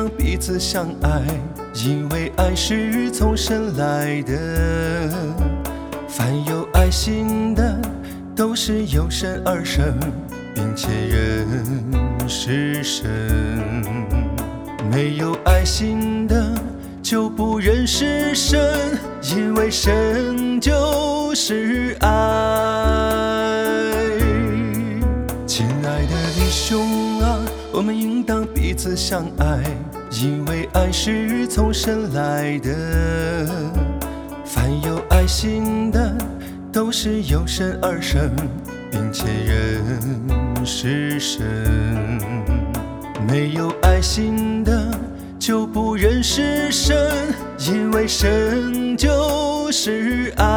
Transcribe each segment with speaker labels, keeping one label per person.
Speaker 1: 当彼此相爱，因为爱是从神来的。凡有爱心的，都是由神而生，并且认识神。没有爱心的，就不认识神，因为神就是爱。亲爱的弟兄啊，我们应当彼此相爱，因为爱是从神来的。凡有爱心的，都是由神而生，并且认识神。没有爱心的，就不认识神，因为神就是爱。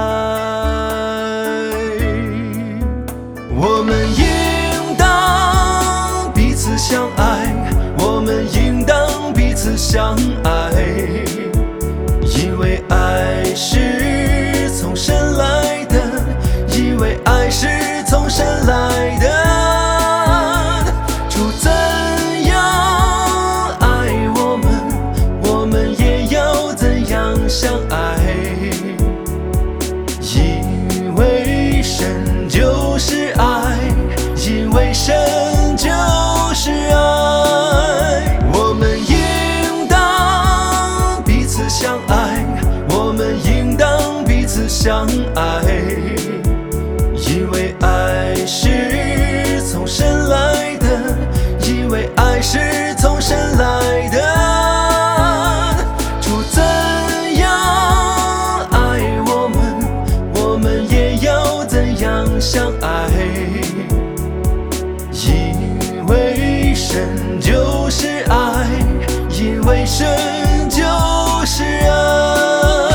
Speaker 1: 我们应当彼此相爱，我们应当彼此相爱，因为爱是从神来的，因为爱是从神来的。主怎样爱我们，我们也要怎样相爱，因为神就是爱，因为神就是爱。我们应当彼此相爱，我们应当彼此相爱，因为爱是从神来的，因为爱是从神来的。主怎样爱我们，我们也要怎样相爱，因为神就是爱，因为神就是爱。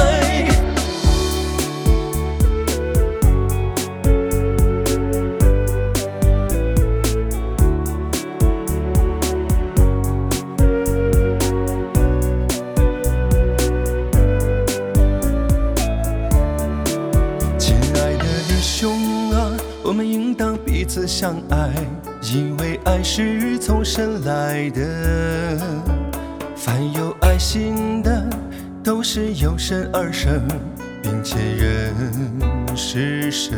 Speaker 1: 我们应当彼此相爱，因为爱是从神来的。凡有爱心的，都是由神而生，并且认识神。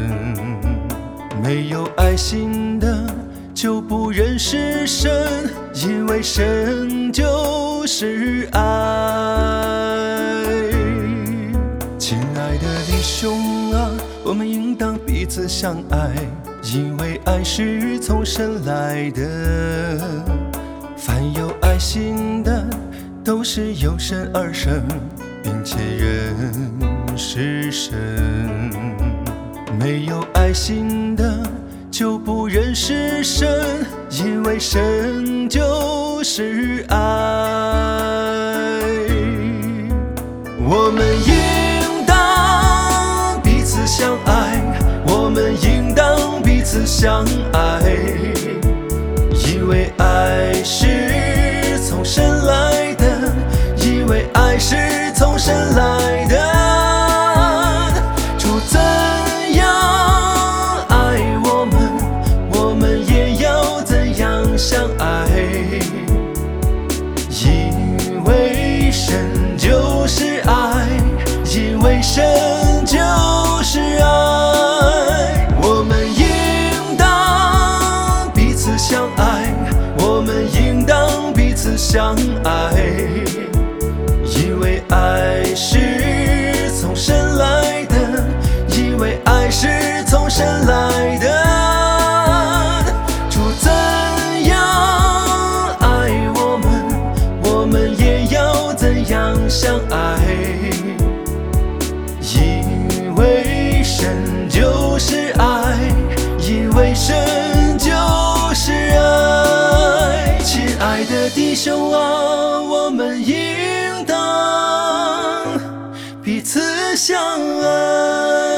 Speaker 1: 没有爱心的，就不认识神，因为神就是爱。亲爱的弟兄啊，我们应当彼此相爱，因为爱是从神来的。凡有爱心的，都是由神而生，并且认识神。没有爱心的，就不认识神，因为神就是爱。我们应当彼此相爱，我们应当彼此相爱，因为爱是从神来的，因为爱是从神来的。主怎样爱我们，我们也要怎样相爱，因为神就是爱，因为神就是爱。我们应当彼此相爱，我们应当彼此相爱，因为爱是从神来的，因为爱是从神来的。主怎样爱我们，我们也要怎样相爱，因为神就是爱，因为神就是爱。亲爱的弟兄啊，我们应当彼此相爱。